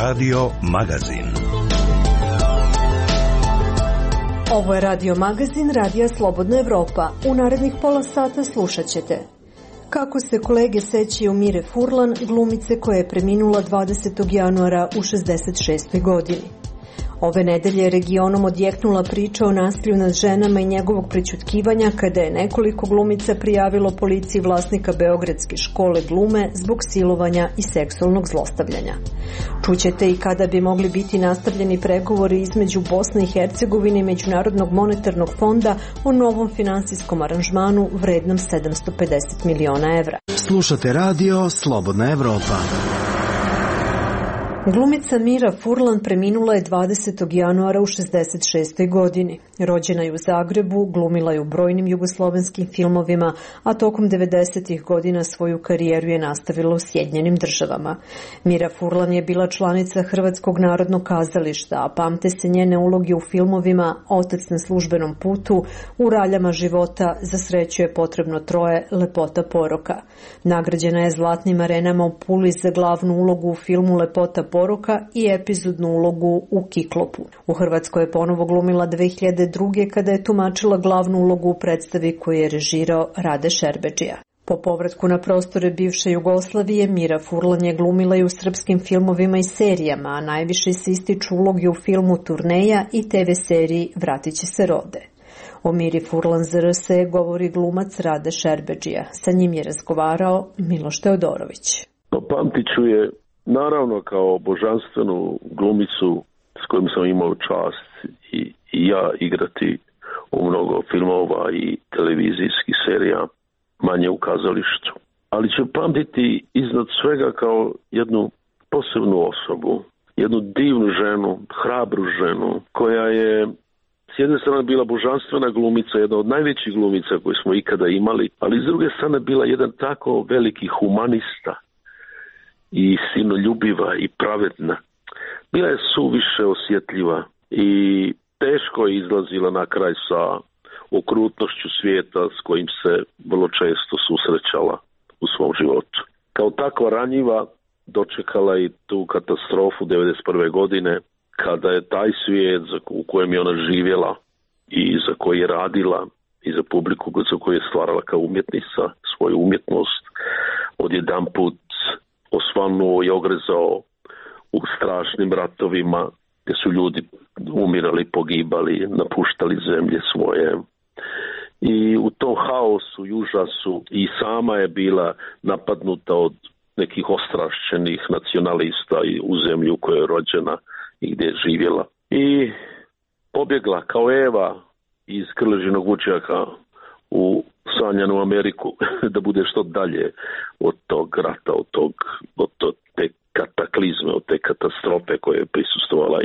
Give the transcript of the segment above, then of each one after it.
Radio Magazin. Ovo je Radio Magazin Radija Slobodna Evropa. U narednih pola sata slušat ćete kako se kolege sećaju Mire Furlan, glumice koja je preminula 20. januara u 66. godini. Ove nedelje je regionom odjeknula priča o nasilju nad ženama i njegovog prećutkivanja kada je nekoliko glumica prijavilo policiji vlasnika Beogradske škole glume zbog silovanja i seksualnog zlostavljanja. Čućete i kada bi mogli biti nastavljeni pregovori između Bosne i Hercegovine i Međunarodnog monetarnog fonda o novom finansijskom aranžmanu vrednom 750 miliona evra. Slušate radio Slobodna Evropa. Glumica Mira Furlan preminula je 20. januara u 66. godini. Rođena je u Zagrebu, glumila je u brojnim jugoslovenskim filmovima, a tokom 90. godina svoju karijeru je nastavila u Sjedinjenim Državama. Mira Furlan je bila članica Hrvatskog narodnog kazališta, a pamte se njene uloge u filmovima Otac na službenom putu, U raljama života, Za sreću je potrebno troje, Lepota poroka. Nagrađena je Zlatnim arenama u Puli za glavnu ulogu u filmu Lepota poroka i epizodnu ulogu u Kiklopu. U Hrvatskoj je ponovo glumila 2002. kada je tumačila glavnu ulogu u predstavi koju je režirao Rade Šerbedžija. Po povratku na prostore bivše Jugoslavije, Mira Furlan je glumila i u srpskim filmovima i serijama, a najviše se ističu uloge u filmu Turneja i TV seriji Vratit će se Rode. O Miri Furlan za RS govori glumac Rade Šerbedžija. Sa njim je razgovarao Miloš Teodorović. Pamtit ću je naravno kao božanstvenu glumicu s kojom sam imao čast i ja igrati u mnogo filmova i televizijskih serija, manje u kazalištu. Ali ću pamtiti iznad svega kao jednu posebnu osobu, jednu divnu ženu, hrabru ženu, koja je s jedne strane bila božanstvena glumica, jedna od najvećih glumica koje smo ikada imali, ali s druge strane bila jedan tako veliki humanista i sinoljubiva i pravedna. Bila je suviše osjetljiva i teško je izlazila na kraj sa okrutnošću svijeta s kojim se vrlo često susrećala u svom životu. Kao takva ranjiva dočekala i tu katastrofu 1991. godine, kada je taj svijet u kojem je ona živjela i za koji je radila i za publiku za koju je stvarala kao umjetnica svoju umjetnost, odjedanput osvanuo i ogrezao u strašnim ratovima gdje su ljudi umirali, pogibali, napuštali zemlje svoje. I u tom haosu i užasu i sama je bila napadnuta od nekih ostrašćenih nacionalista u zemlji u kojoj je rođena i gdje je živjela. I pobjegla kao Eva iz Krležinog vučjaka u sanjanu Ameriku da bude što dalje od tog rata, od te kataklizme, od te katastrofe koje je prisustvovala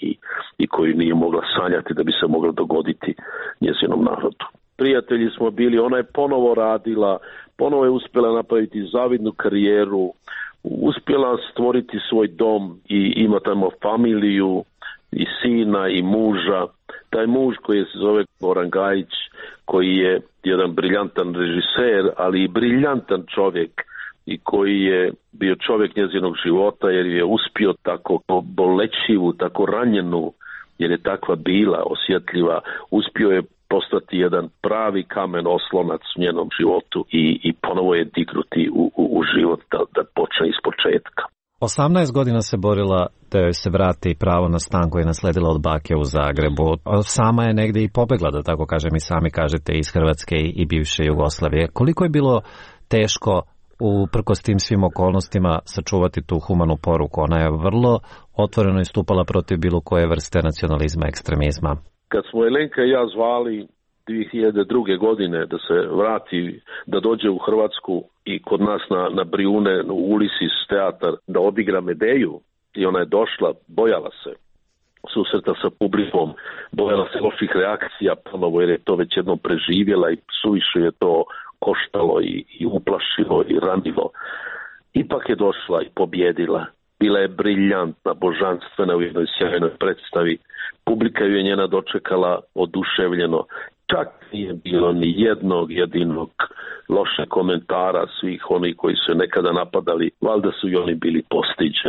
i koju nije mogla sanjati da bi se mogla dogoditi njezinom narodu. Prijatelji smo bili, ona je ponovo radila, ponovo je uspjela napraviti zavidnu karijeru, uspjela stvoriti svoj dom i ima tamo familiju i sina i muža. Taj muž koji se zove Goran Gajić, koji je jedan briljantan režiser, ali i briljantan čovjek i koji je bio čovjek njezinog života jer je uspio tako bolećivu, tako ranjenu, jer je takva bila osjetljiva, uspio je postati jedan pravi kamen oslonac u njenom životu i ponovo je dignuti u život da počne iz početka. 18 godina se borila da joj se vrati pravo na stan koji je nasledila od bake u Zagrebu. Sama je negdje i pobegla, da tako kažem, i sami kažete, iz Hrvatske i bivše Jugoslavije. Koliko je bilo teško uprkos tim svim okolnostima sačuvati tu humanu poruku? Ona je vrlo otvoreno istupala protiv bilo koje vrste nacionalizma, ekstremizma. Kad smo Elenka i ja zvali 2002. godine da se vrati, da dođe u Hrvatsku i kod nas na Brijune, u Ulisis teatar, da odigra Medeju, i ona je došla, bojala se susreta sa publikom, bojala se loših reakcija ponovo, jer je to već jednom preživjela i suviše je to koštalo i uplašilo i ranilo. Ipak je došla i pobjedila. Bila je briljantna, božanstvena u jednoj sjajnoj predstavi. Publika ju je njena dočekala oduševljeno. Čak nije bilo ni jednog jedinog loše komentara svih onih koji su nekada napadali. Valjda su i oni bili postiđeni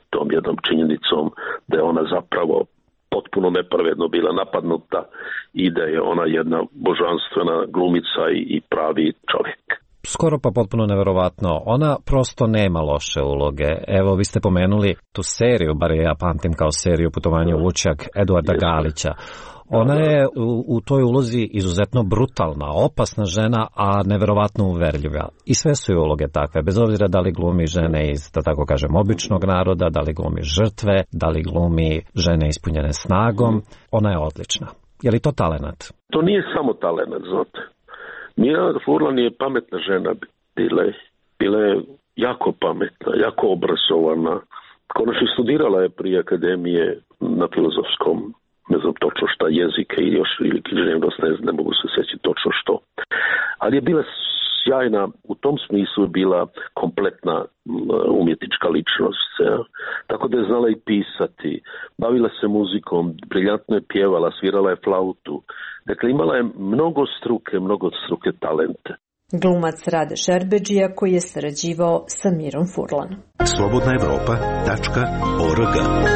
tom jednom činjenicom da je ona zapravo potpuno nepravedno bila napadnuta i da je ona jedna božanstvena glumica i pravi čovjek. Skoro pa potpuno neverovatno. Ona prosto nema loše uloge. Evo, vi ste pomenuli tu seriju, bar ja pamtim kao seriju Putovanje u Vučjak Eduarda Galića. Ona je u toj ulozi izuzetno brutalna, opasna žena, a neverovatno uverljiva. I sve su joj uloge takve, bez obzira da li glumi žene iz, da tako kažem, običnog naroda, da li glumi žrtve, da li glumi žene ispunjene snagom. Ona je odlična. Je li to talenat? To nije samo talenat, znate. Mirjana Furlan je pametna žena, bila je jako pametna, jako obrazovana. Konačno studirala je prije akademije na filozofskom, ne znam točno šta, jezike i još ili književnost, ne mogu se sjećati točno što. Ali je bila sjajna, u tom smislu je bila kompletna umjetnička ličnost. Ja. Tako da je znala i pisati, bavila se muzikom, briljantno je pjevala, svirala je flautu. Dakle, imala je mnogo struke talente. Glumac Rade Šerbedžija koji je sarađivao sa Mirom Furlan. slobodnaevropa.org.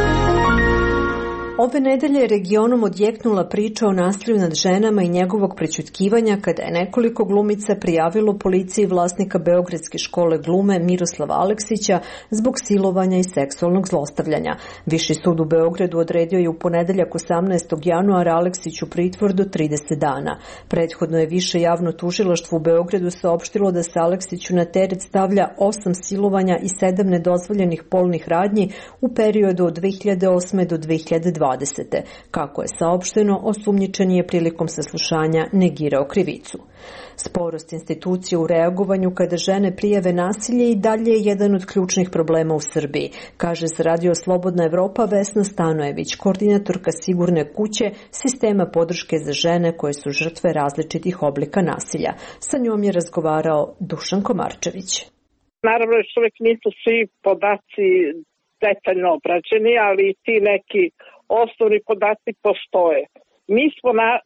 Ove nedelje je regionom odjeknula priča o nasilju nad ženama i njegovog prećutkivanja kada je nekoliko glumica prijavilo policiji vlasnika Beogradske škole glume Miroslava Aleksića zbog silovanja i seksualnog zlostavljanja. Viši sud u Beogradu odredio je u ponedeljak 18. januara Aleksiću pritvor do 30 dana. Prethodno je više javno tužilaštvo u Beogradu saopštilo da se Aleksiću na teret stavlja 8 silovanja i 7 nedozvoljenih polnih radnji u periodu od 2008. do 2020. Kako je saopšteno, osumnjičen je prilikom saslušanja negirao krivicu. Sporost institucije u reagovanju kada žene prijave nasilje i dalje je jedan od ključnih problema u Srbiji, kaže za Radio Slobodna Evropa Vesna Stanojević, koordinatorka Sigurne kuće, sistema podrške za žene koje su žrtve različitih oblika nasilja. Sa njom je razgovarao Dušan Komarčević. Naravno, još uvijek nisu svi podaci detaljno obrađeni, ali ti neki osnovni podaci postoje. Mi smo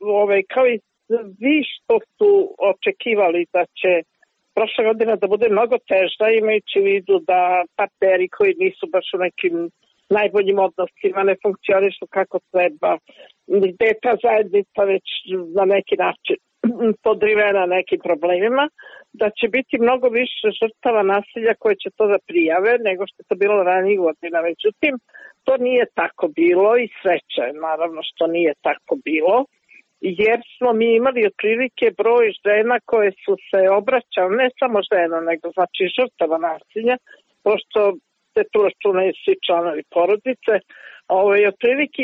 kao i svi što su očekivali da će prošla godina da bude mnogo teža, imajući u vidu da partneri koji nisu baš u nekim najboljim odnosima ne funkcionišu kako treba, gde je ta zajednica već na neki način podrivena nekim problemima, da će biti mnogo više žrtava nasilja koje će to da prijave nego što je to bilo ranijih godina. Međutim, to nije tako bilo i sreća je naravno što nije tako bilo, jer smo mi imali otprilike broj žena koje su se obraćale, ne samo žena, nego znači žrtava nasilja, pošto se tu računaju svi članovi porodice, otprilike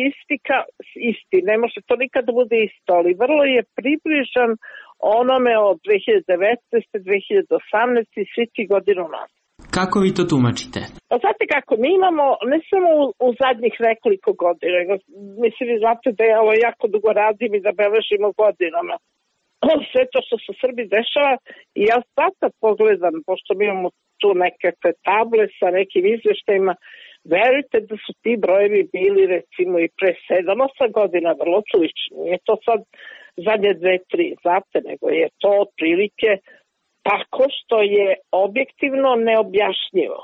isti, ne može to nikad da bude isto, ali vrlo je približan onome od 2019. 2018. i svi ti godinu nazad. Kako vi to tumačite? Znate kako, mi imamo, ne samo u zadnjih nekoliko godina, mislim vi znate da ja ovo jako dugo radim i da beležimo godinama. Sve to što se u Srbiji dešava i ja sad pogledam, pošto mi imamo tu nekakve table sa nekim izveštajima, verujte da su ti brojevi bili recimo i pre 7-8 godina vrlo slični. Nije to sad zadnje 2-3, znate, nego je to otprilike tako što je objektivno neobjašnjivo.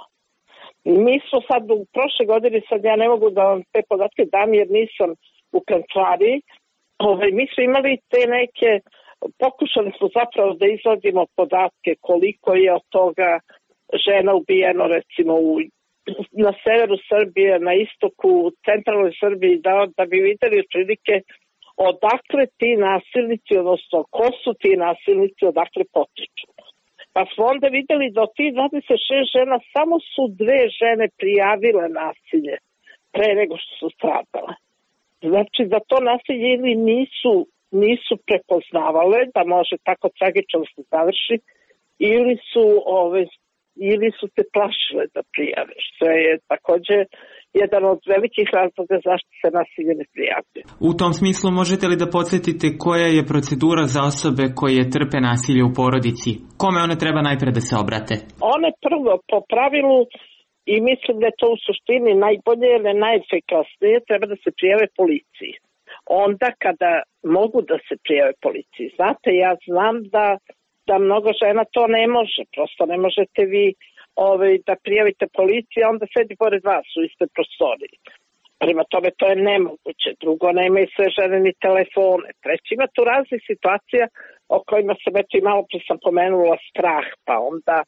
Mi smo sad u prošle godine, sad ja ne mogu da vam te podatke dam jer nisam u kancelariji, mi smo imali te neke, pokušali smo zapravo da izvadimo podatke koliko je od toga žena ubijeno recimo na severu Srbije, na istoku, u centralnoj Srbiji, da bi videli otprilike odakle ti nasilnici, odnosno ko su ti nasilnici, odakle potiču. Pa smo onda videli da od tih 26 žena samo su 2 žene prijavile nasilje pre nego što su stradale. Znači da to nasilje ili nisu prepoznavale da može tako tragično se završi ili su se plašile da prijave, što je također jedan od velikih razloga zašto se nasilje ne prijavljuje. U tom smislu možete li da podsjetite koja je procedura za osobe koje trpe nasilje u porodici? Kome one treba najpre da se obrate? One prvo po pravilu, i mislim da je to u suštini najbolje ili najefikasnije, treba da se prijave policiji. Onda kada mogu da se prijave policiji. Znate, ja znam da mnogo žena to ne može, prosto ne možete vi da prijavite policiji, onda sedi pored vas u istoj prostoriji. Prema tome to je nemoguće. Drugo, nemaju sve žene ni telefone. Treći, ima tu raznih situacija o kojima sam eto i malo pre sam pomenula strah, pa onda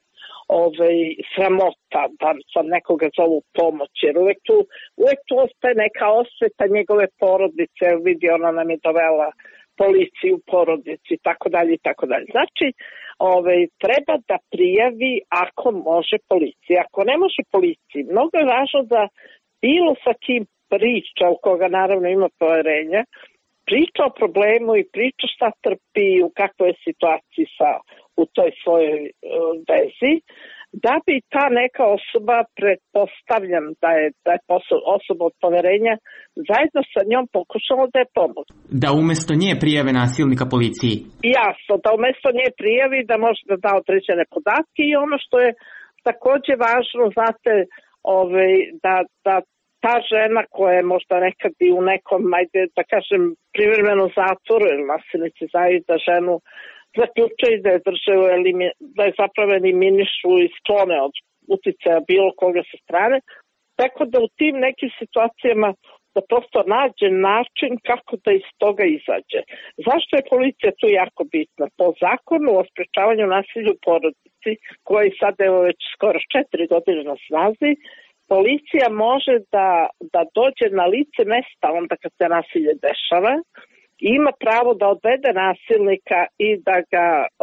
sramota da sam nekoga zovu pomoć, jer uvek tu ostaje neka osveta njegove porodice, vidi ona nam je dovela policiju u porodici i tako dalje i tako dalje. Znači, treba da prijavi ako može policiji. Ako ne može policiji, mnogo je važno da bilo sa kim priča, u koga naravno ima poverenja, priča o problemu i priča šta trpi, u kakvoj je situaciji u toj svojoj vezi, da bi ta neka osoba, pretpostavljam da je osoba od poverenja, zajedno sa njom pokušala da je pomoći. Da umesto nje prijave nasilnika policiji? Jasno, da umesto nje prijavi, da može da da određene podatke i ono što je takođe važno, znate, da ta žena koja je možda nekad i u nekom, ajde da kažem, privremeno zatvoru, jer nasilnici znaju da ženu zaključaju da je da je zapravo eliminišu i sklone od uticaja bilo koga sa strane, tako da u tim nekim situacijama da prosto nađe način kako da iz toga izađe. Zašto je policija tu jako bitna? Po zakonu o sprečavanju nasilja u porodici, koji sad evo već skoro 4 godine na snazi, policija može da dođe na lice mesta onda kad se nasilje dešava i ima pravo da odvede nasilnika i da ga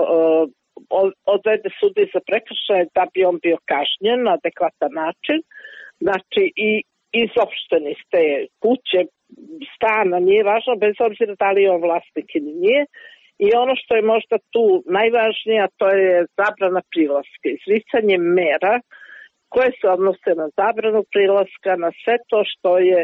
odvede sudi za prekršaje da bi on bio kažnjen na adekvatan način. Znači i izopšteni iz te kuće, stana, nije važno bez obzira da li je on vlasnik ili nije. I ono što je možda tu najvažnije, to je zabrana prilaska, izricanje mera koje se odnose na zabranu prilaska, na sve to što je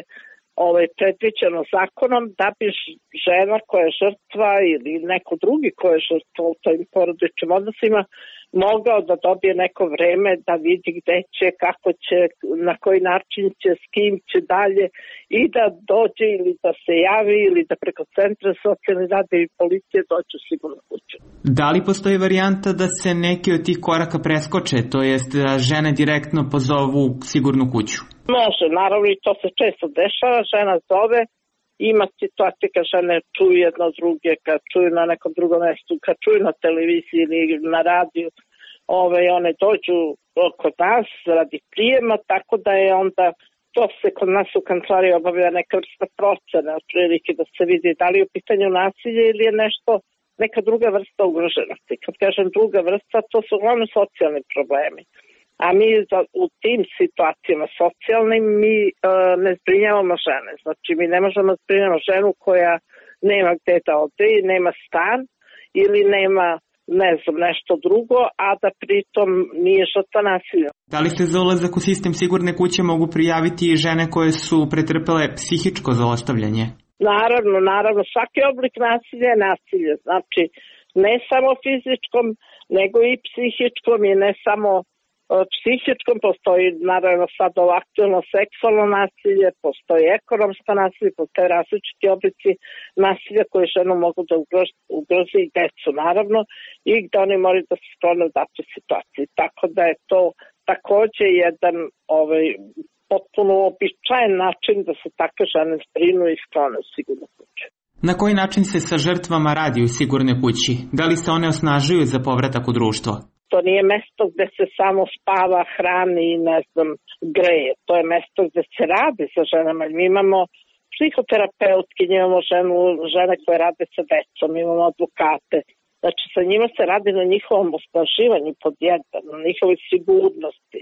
predviđeno zakonom, da bi žena koja je žrtva ili neko drugi koja je žrtva u tojim porodičnim odnosima mogao da dobije neko vreme da vidi gde će, kako će, na koji način će, s kim će dalje i da dođe ili da se javi ili da preko centra socijalne rade i policije dođe u sigurnu kuću. Da li postoji varijanta da se neki od tih koraka preskoče, to jest da žene direktno pozovu sigurnu kuću? Može, naravno i to se često dešava, žena zove, ima situacije kad žene čuju jedno od druge, kad čuju na nekom drugom mestu, kad čuju na televiziji ili na radiju, one dođu kod nas radi prijema, tako da je onda to se kod nas u kancelariji obavlja neka vrsta procene, otprilike da se vidi da li je u pitanju nasilje ili je neka druga vrsta ugroženosti. Kad kažem druga vrsta, to su uglavnom socijalni problemi. A mi u tim situacijama socijalnim mi ne zbrinjavamo žene. Znači mi ne možemo zbrinjavamo ženu koja nema gde da ode i nema stan ili nema nešto drugo, a da pritom nije žrtva nasilja. Da li se za ulazak u sistem sigurne kuće mogu prijaviti i žene koje su pretrpele psihičko zlostavljanje? Naravno, svaki oblik nasilja je nasilje. Znači ne samo fizičkom, nego i psihičkom i ne samo psihičkom, postoji naravno sad ovo aktuelno seksualno nasilje, postoji ekonomsko nasilje, postoje različiti oblici nasilja koje ženu mogu da ugrozi i decu naravno i da oni moraju da se sklone u datoj situaciji. Tako da je to takođe jedan potpuno običajen način da se takve žene zbrinu i sklone u sigurnu kuću. Na koji način se sa žrtvama radi u sigurnoj kući? Da li se one osnažuju za povratak u društvo? To nije mesto gde se samo spava, hrani i greje. To je mesto gde se radi sa ženama. Mi imamo psihoterapeutki, imamo žene koje rade sa decom, imamo advokate. Znači sa njima se radi na njihovom osnaživanju pod jedan, na njihovoj sigurnosti,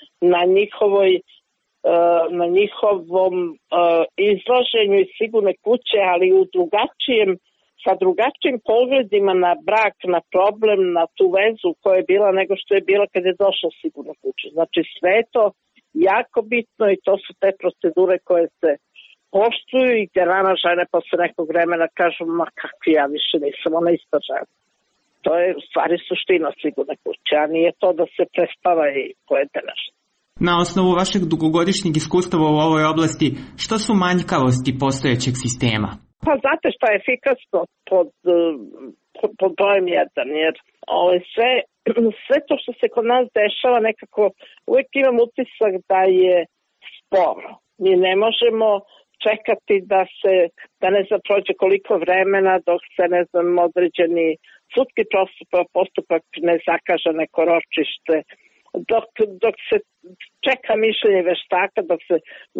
na njihovom izlaženju iz sigurne kuće, ali u sa drugačijim pogledima na brak, na problem, na tu vezu koja je bila nego što je bila kad je došla u sigurnu kuću. Znači sve je to jako bitno i to su te procedure koje se poštuju i gdje nama žene posle nekog vremena kažu, ma kakvi ja više nisam ona ista žena. To je u stvari suština sigurne kuće, a nije to da se prespava i pojedina žena. Na osnovu vašeg dugogodišnjeg iskustava u ovoj oblasti, što su manjkavosti postojećeg sistema? Pa znate šta je efikasno pod brojem jedan, jer sve sve to što se kod nas dešava nekako uvijek imam utisak da je sporo. Mi ne možemo čekati da ne znam prođe koliko vremena dok se ne znam određeni sudski postupak ne zakaže neko ročište, dok se čeka mišljenje veštaka, dok se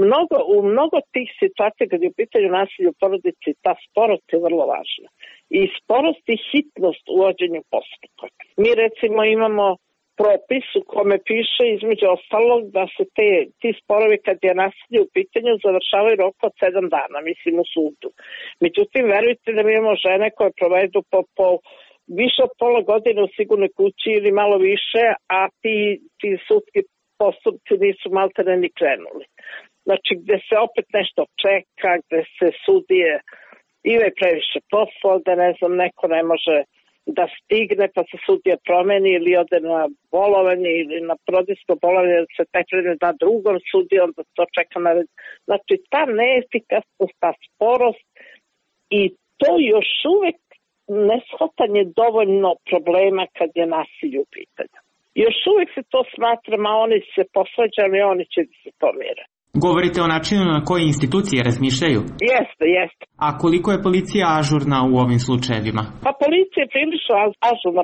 u mnogo tih situacija kad je u pitanju nasilja u porodici, ta sporost je vrlo važna. I sporost i hitnost u vođenju postupaka. Mi recimo imamo propis u kome piše između ostalog da se ti sporovi kad je nasilje u pitanju završavaju rok od 7 dana, mislim u sudu. Međutim, verujte da mi imamo žene koje provedu po više od pola godine u sigurnoj kući ili malo više, a ti sudski postupci nisu maltene ni krenuli. Znači, gde se opet nešto čeka, gde se sudije imaju previše posla, da ne znam, neko ne može da stigne, pa se sudija promeni ili ode na bolovanje ili na porodilsko bolovanje, da se prekrene na drugom sudiju, onda to čeka na red. Znači, ta neefikasnost, ta sporost i to još uvek neshvatanje dovoljno problema kad je nasilje u pitanju. Još uvek se to smatra, a oni se posvađali, oni će da se pomire. Govorite o načinu na koji institucije razmišljaju? Jeste. A koliko je policija ažurna u ovim slučajevima? Pa policija je prilično ažurna,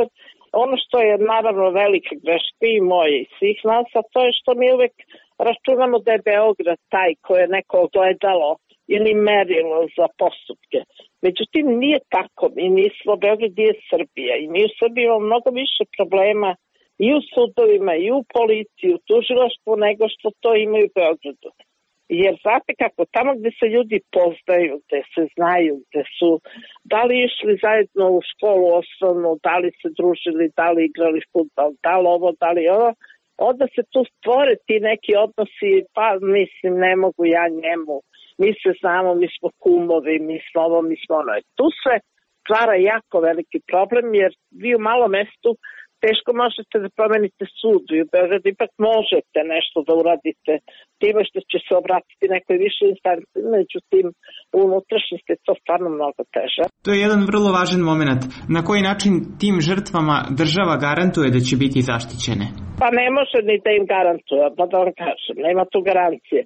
ono što je naravno velika greška i moje i svih nas, a to je što mi uvek računamo da je Beograd taj koje je neko ogledalo ili merilo za postupke. Međutim, nije tako. Mi nismo, Beograd je Srbija i mi u Srbiji imamo mnogo više problema i u sudovima, i u policiji, u tužilaštvu, nego što to imaju u Beogradu. Jer znate kako, tamo gde se ljudi poznaju, gde se znaju, gde su da li išli zajedno u školu osnovnu, da li se družili, da li igrali fudbal, da li ovo, da li ovo, onda se tu stvore ti neki odnosi, pa mislim ne mogu ja njemu, mi se znamo, mi smo kumovi, mi smo ovo, mi smo ono. Tu se stvara jako veliki problem, jer vi u malom mestu teško možete da promenite sud i u Beogradu ipak možete nešto da uradite time što će se obratiti nekoj više instanci, međutim u unutrašnjosti je to stvarno mnogo teže. To je jedan vrlo važan moment. Na koji način tim žrtvama država garantuje da će biti zaštićene? Pa ne može ni da im garantuje, pa da vam kažem, nema tu garancije.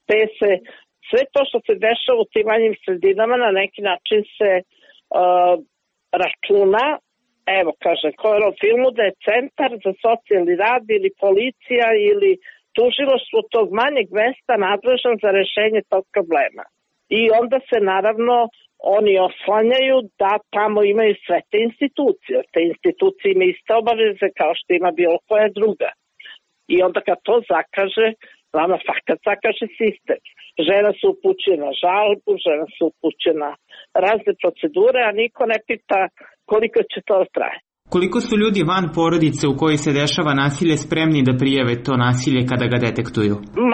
Sve to što se dešava u tim manjim sredinama na neki način se računa. Evo, kažem, kao je u filmu da je centar za socijalni rad ili policija ili tužilaštvo tog manjeg mesta nadležan za rešenje tog problema. I onda se naravno oni oslanjaju da tamo imaju sve te institucije. Te institucije imaju iste obaveze kao što ima bilo koja druga. I onda kad to zakaže, vama fakat zakaže sistem. Žena se upućuje na žalbu, žena se upućuje na razne procedure, a niko ne pita koliko će to traje. Koliko su ljudi van porodice u kojoj se dešava nasilje spremni da prijave to nasilje kada ga detektuju?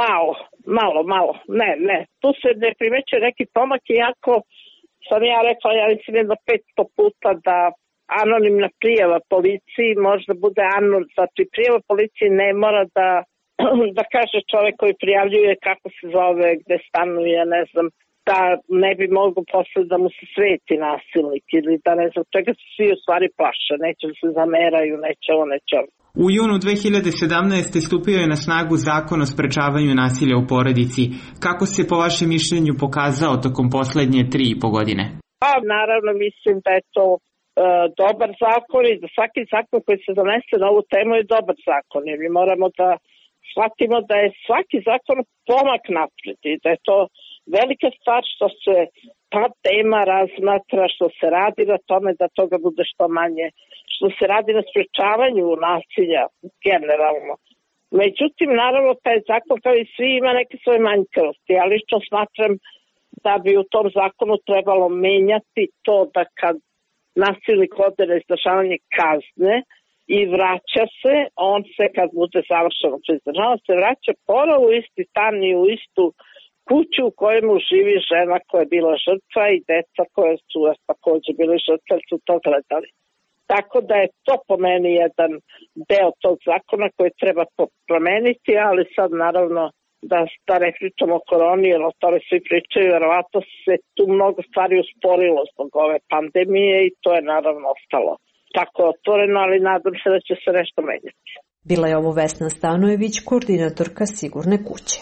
Malo. Ne. Tu se ne primećuje neki pomak, iako sam ja rekla, ja mislim jedno 500 puta da anonimna prijava policiji možda bude znači prijava policiji ne mora da kaže čovek koji prijavljuje kako se zove, gde stanuje, ne znam, da ne bi mogu posle da mu se sveti nasilnik ili da ne znam čega se svi u stvari plaše, neće da se zameraju, neće ovo. U junu 2017. stupio je na snagu Zakon o sprečavanju nasilja u porodici. Kako se po vašem mišljenju pokazao tokom poslednje 3,5 godine? Pa naravno mislim da je to dobar zakon i da svaki zakon koji se donese na ovu temu je dobar zakon, jer mi moramo da shvatimo da je svaki zakon pomak napred i da je to velika stvar što se ta tema razmatra, što se radi na tome da toga bude što manje, što se radi na sprečavanju nasilja generalno. Međutim, naravno, taj zakon kao i svi ima neke svoje manjkavosti. Ja lično smatram da bi u tom zakonu trebalo menjati to da kad nasilnik ode na izdržavanje kazne i vraća se, on se kad bude završeno izdržavanje, se vraća ponovo u isti stan i u istu kuću u kojemu živi žena koja je bila žrtva i deca koje su takođe bili žrtve, su to gledali. Tako da je to po meni jedan deo tog zakona koji treba promeniti, ali sad naravno da ne pričamo o koroni, jer o tome svi pričaju, verovatno se tu mnogo stvari usporilo zbog ove pandemije i to je naravno ostalo tako otvoreno, ali nadam se da će se nešto menjati. Bila je ovo Vesna Stanojević, koordinatorka Sigurne kuće.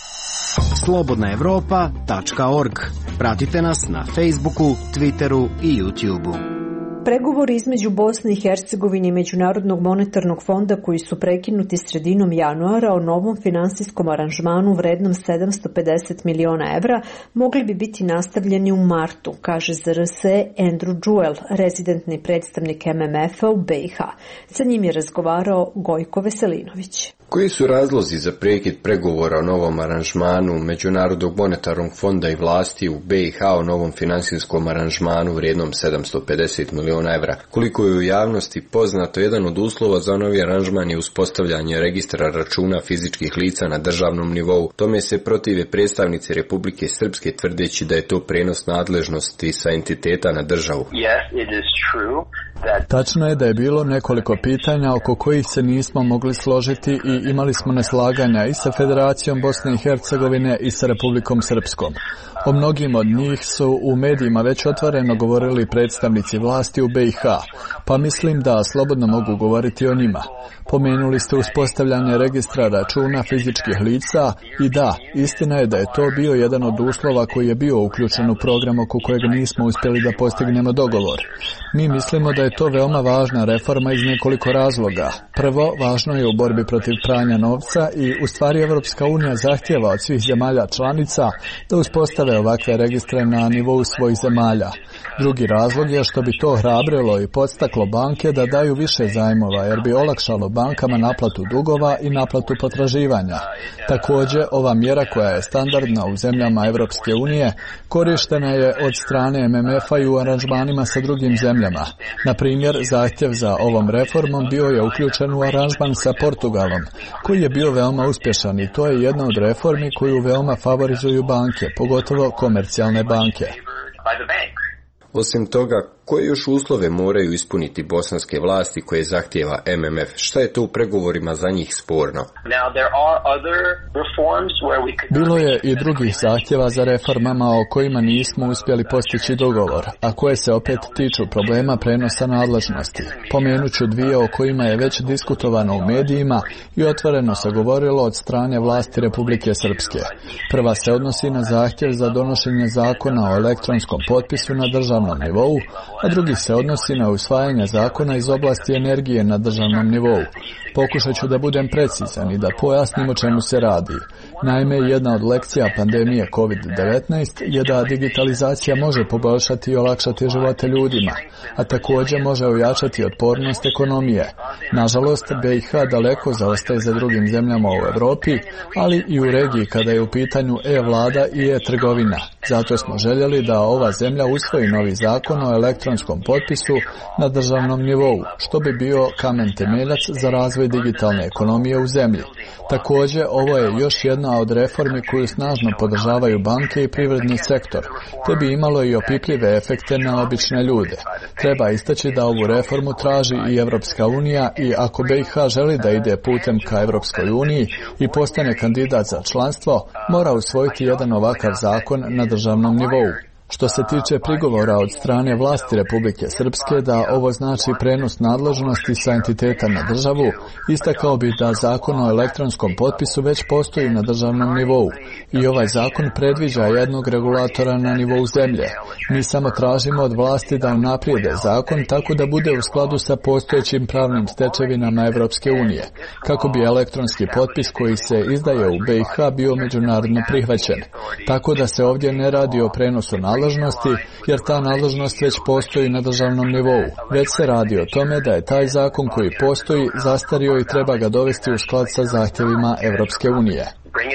slobodnaevropa.org. Pratite nas na Facebooku, Twitteru i YouTubeu. Pregovori između Bosne i Hercegovine i Međunarodnog monetarnog fonda koji su prekinuti sredinom januara o novom finansijskom aranžmanu vrednom 750 miliona evra mogli bi biti nastavljeni u martu, kaže ZRS Andrew Jewell, rezidentni predstavnik MMF-a u BiH. Sa njim je razgovarao Gojko Veselinović. Koji su razlozi za prekid pregovora o novom aranžmanu Međunarodnog monetarnog fonda i vlasti u BiH o novom finansijskom aranžmanu vrijednom 750 miliona evra? Koliko je u javnosti poznato, jedan od uslova za novi aranžman je uspostavljanje registra računa fizičkih lica na državnom nivou. Tome se protive predstavnici Republike Srpske tvrdeći da je to prenos nadležnosti sa entiteta na državu. Tačno je da je bilo nekoliko pitanja oko kojih se nismo mogli složiti i imali smo neslaganja i sa Federacijom Bosne i Hercegovine i sa Republikom Srpskom. O mnogim od njih su u medijima već otvoreno govorili predstavnici vlasti u BiH, pa mislim da slobodno mogu govoriti o njima. Pomenuli ste uspostavljanje registra računa fizičkih lica i da, istina je da je to bio jedan od uslova koji je bio uključen u program oko kojeg nismo uspjeli da postignemo dogovor. Mi mislimo da je to veoma važna reforma iz nekoliko razloga. Prvo, važno je u borbi protiv pranja novca i u stvari Evropska unija zahtijeva od svih zemalja članica da uspostave ovakve registre na nivou svojih zemalja. Drugi razlog je što bi to hrabrilo i podstaklo banke da daju više zajmova jer bi olakšalo bankama naplatu dugova i naplatu potraživanja. Također, ova mjera koja je standardna u zemljama Evropske unije korištena je od strane MMF-a i u aranžmanima sa drugim zemljama. Na primjer, zahtjev za ovom reformom bio je uključen u aranžman sa Portugalom, koji je bio veoma uspješan i to je jedna od reformi koju veoma favorizuju banke, pogotovo komercijalne banke. Osim toga, koje još uslove moraju ispuniti bosanske vlasti koje zahtijeva MMF? Šta je to u pregovorima za njih sporno? Bilo je i drugih zahtjeva za reformama o kojima nismo uspjeli postići dogovor, a koje se opet tiču problema prenosa nadležnosti. Pomenut ću dvije o kojima je već diskutovano u medijima i otvoreno se govorilo od strane vlasti Republike Srpske. Prva se odnosi na zahtjev za donošenje zakona o elektronskom potpisu na državnom nivou, a drugi se odnosi na usvajanje zakona iz oblasti energije na državnom nivou. Pokušat ću da budem precizan i da pojasnim o čemu se radi. Naime, jedna od lekcija pandemije COVID-19 je da digitalizacija može poboljšati i olakšati živote ljudima, a također može ojačati otpornost ekonomije. Nažalost, BiH daleko zaostaje za drugim zemljama u Europi, ali i u regiji kada je u pitanju e-vlada i e-trgovina. Zato smo željeli da ova zemlja usvoji novi zakon o elektronskom potpisu na državnom nivou, što bi bio kamen temeljac za razvoj digitalne ekonomije u zemlji. Također, ovo je još jedna od reformi koju snažno podržavaju banke i privredni sektor, te bi imalo i opipljive efekte na obične ljude. Treba istaći da ovu reformu traži i Evropska unija i ako BiH želi da ide putem ka Evropskoj uniji i postane kandidat za članstvo, mora usvojiti jedan ovakav zakon na državnom nivou. Što se tiče prigovora od strane vlasti Republike Srpske da ovo znači prenos nadležnosti sa entiteta na državu, istakao bi da zakon o elektronskom potpisu već postoji na državnom nivou i ovaj zakon predviđa jednog regulatora na nivou zemlje. Mi samo tražimo od vlasti da unaprijede zakon tako da bude u skladu sa postojećim pravnim stečevinama Evropske unije, kako bi elektronski potpis koji se izdaje u BiH bio međunarodno prihvaćen. Tako da se ovdje ne radi o prenosu nadležnosti, jer ta nadležnost već postoji na državnom nivou. Već se radi o tome da je taj zakon koji postoji zastario i treba ga dovesti u sklad sa zahtjevima Evropske unije.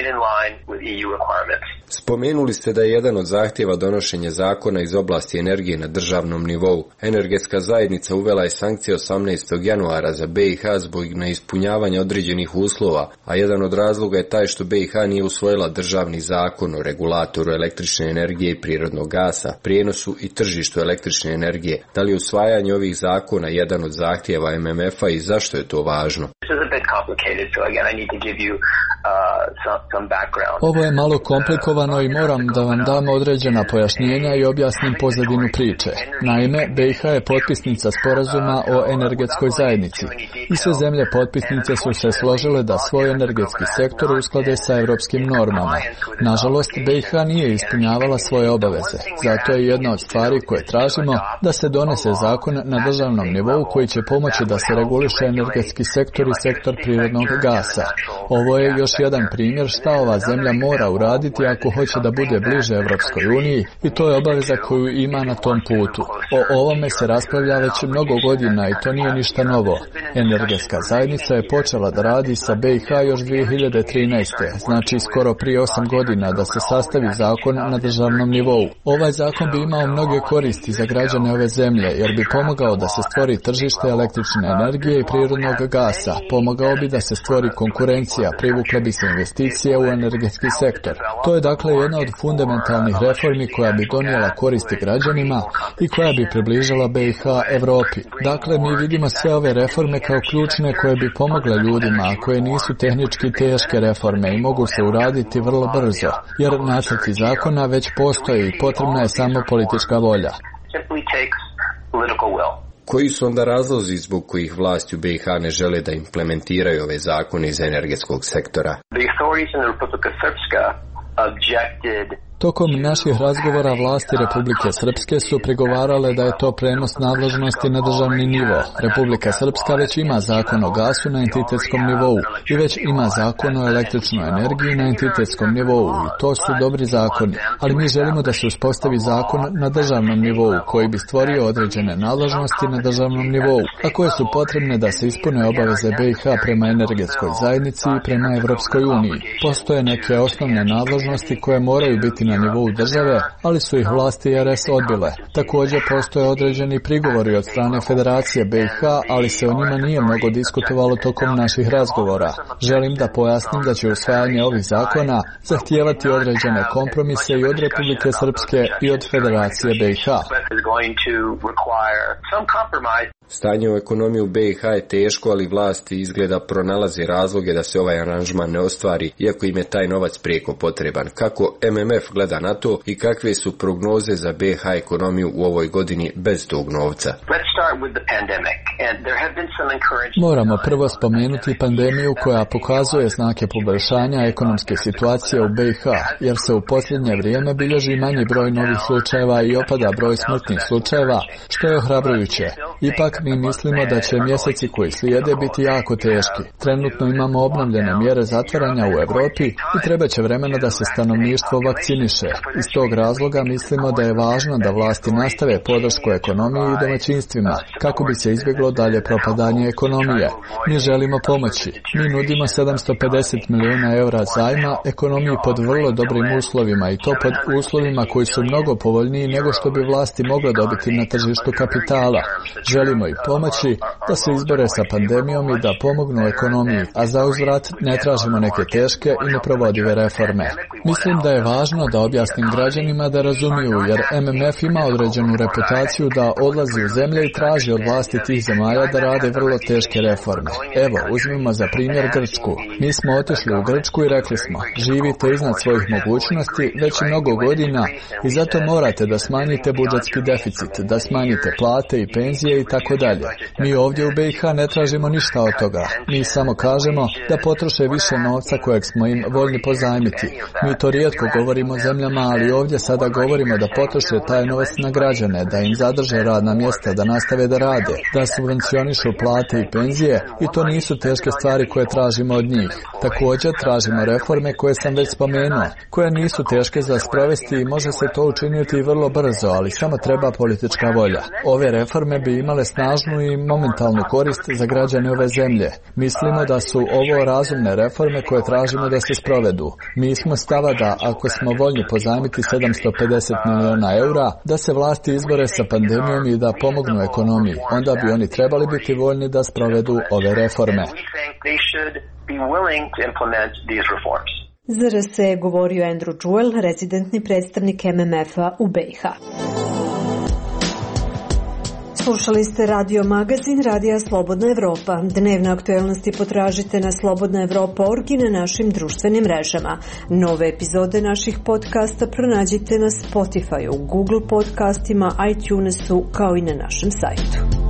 Spomenuli ste da je jedan od zahtjeva donošenje zakona iz oblasti energije na državnom nivou. Energetska zajednica uvela je sankcije 18. januara za BiH zbog neispunjavanja određenih uslova, a jedan od razloga je taj što BiH nije usvojila državni zakon o regulatoru električne energije i prirodnog gasa, prijenosu i tržištu električne energije. Da li je usvajanje ovih zakona jedan od zahtjeva MMF-a i zašto je to važno? complicated, so again I need to give you some background. Ovo je malo komplikovano i moram da vam dam određena pojašnjenja i objasnim pozadinu priče. Naime, BiH je potpisnica sporazuma o energetskoj zajednici i sve zemlje potpisnice su se složile da svoj energetski sektor usklade sa evropskim normama. Nažalost, BiH nije ispunjavala svoje obaveze. Zato je jedna od stvari koje tražimo da se donese zakon na državnom nivou koji će pomoći da se reguliše energetski sektor i sektor prirodnog gasa. Ovo je još jedan primjer šta ova zemlja mora uraditi ako hoće da bude bliže Evropskoj uniji i to je obaveza koju ima na tom putu. O ovome se raspravlja već mnogo godina i to nije ništa novo. Energetska zajednica je počela da radi sa BiH još 2013. Znači skoro prije 8 godina da se sastavi zakon na državnom nivou. Ovaj zakon bi imao mnoge koristi za građane ove zemlje jer bi pomogao da se stvori tržište električne energije i prirodnog gasa, pomogao bi da se stvori konkurencija, privukle bi se investicije u energetski sektor. To je dakle jedna od fundamentalnih reformi koja bi donijela koristi građanima i koja bi približila BiH Evropi. Dakle, mi vidimo sve ove reforme kao ključne koje bi pomogle ljudima, a koje nisu tehnički teške reforme i mogu se uraditi vrlo brzo, jer nacrti zakona već postoji i potrebna je samo politička volja. Koji su onda razlozi zbog kojih vlasti u BiH ne žele da implementiraju ove zakone iz energetskog sektora? Tokom naših razgovora vlasti Republike Srpske su prigovarale da je to prenos nadležnosti na državni nivo. Republika Srpska već ima zakon o gasu na entitetskom nivou i već ima zakon o električnoj energiji na entitetskom nivou i to su dobri zakoni, ali mi želimo da se uspostavi zakon na državnom nivou koji bi stvorio određene nadležnosti na državnom nivou, a koje su potrebne da se ispune obaveze BiH prema energetskoj zajednici i prema Evropskoj uniji. Postoje neke osnovne nadležnosti koje moraju biti na nivou države, ali su ih vlasti RS odbile. Također postoje određeni prigovori od strane Federacije BiH, ali se o njima nije mnogo diskutovalo tokom naših razgovora. Želim da pojasnim da će usvajanje ovih zakona zahtijevati određene kompromise i od Republike Srpske i od Federacije BiH. Stanje u ekonomiji u BiH je teško, ali vlasti izgleda pronalaze razloge da se ovaj aranžman ne ostvari, iako im je taj novac prijeko potreban. Kako MMF gleda na to i kakve su prognoze za BiH ekonomiju u ovoj godini bez tog novca? Moramo prvo spomenuti pandemiju koja pokazuje znake poboljšanja ekonomske situacije u BiH, jer se u posljednje vrijeme bilježi manji broj novih slučajeva i opada broj smrtnih slučajeva, što je ohrabrujuće. Ipak mi mislimo da će mjeseci koji slijede biti jako teški. Trenutno imamo obnovljene mjere zatvaranja u Europi i treba će vremena da se stanovništvo vakciniše. Iz tog razloga mislimo da je važno da vlasti nastave podršku ekonomiji i domaćinstvima, kako bi se izbjeglo dalje propadanje ekonomije. Mi želimo pomoći. Mi nudimo 750 milijuna eura zajma ekonomiji pod vrlo dobrim uslovima i to pod uslovima koji su mnogo povoljniji nego što bi vlasti mogle dobiti na tržištu kapitala. Želimo i pomoći da se izbore sa pandemijom i da pomognu ekonomiji, a za uzvrat ne tražimo neke teške i neprovodive reforme. Mislim da je važno da objasnim građanima da razumiju, jer MMF ima određenu reputaciju da odlazi u zemlje i traži od vlasti tih zemalja da rade vrlo teške reforme. Evo, uzmimo za primjer Grčku. Mi smo otišli u Grčku i rekli smo, živite iznad svojih mogućnosti već mnogo godina i zato morate da smanjite budžetski deficit, da smanjite plate i penzije i tako dalje. Mi ovdje u BiH ne tražimo ništa od toga. Mi samo kažemo da potroše više novca kojeg smo im voljni pozajmiti. Mi to rijetko govorimo zemljama, ali ovdje sada govorimo da potroše taj novac na građane, da im zadrže radna mjesta, da nastave da rade, da subvencionišu plate i penzije i to nisu teške stvari koje tražimo od njih. Također tražimo reforme koje sam već spomenuo, koje nisu teške za sprovesti i može se to učiniti vrlo brzo, ali samo treba politička volja. Ove reforme bi imale snažnu i momentalnu korist za građane ove zemlje. Mislimo da su ovo razumne reforme koje tražimo da se sprovedu. Mi smo stava da ako smo voljni pozajmiti 750 milijuna eura, da se vlasti izbore sa pandemijom i da pomognu ekonomiji, onda bi oni trebali biti voljni da sprovedu ove reforme. Za RS je govorio Andrew Jewell, rezidentni predstavnik MMF-a u BiH. Slušali ste radio magazin Radija Slobodna Evropa. Dnevne aktuelnosti potražite na slobodnaevropa.org i na našim društvenim mrežama. Nove epizode naših podcasta pronađite na Spotify, Google podcastima, iTunesu kao i na našem sajtu.